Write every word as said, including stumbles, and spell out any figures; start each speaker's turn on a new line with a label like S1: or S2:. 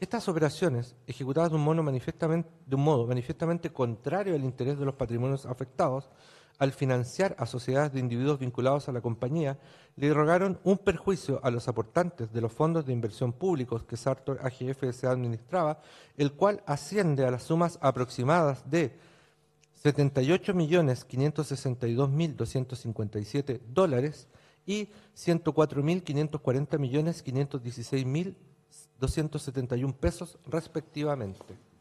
S1: Estas operaciones, ejecutadas de un, modo manifiestamente, de un modo manifiestamente contrario al interés de los patrimonios afectados, al financiar a sociedades de individuos vinculados a la compañía, le rogaron un perjuicio a los aportantes de los fondos de inversión públicos que Sartor A G F S A administraba, el cual asciende a las sumas aproximadas de setenta y ocho millones quinientos sesenta y dos mil doscientos cincuenta y siete dólares y ciento cuatro mil quinientos cuarenta millones quinientos dieciséis mil doscientos setenta y uno pesos respectivamente.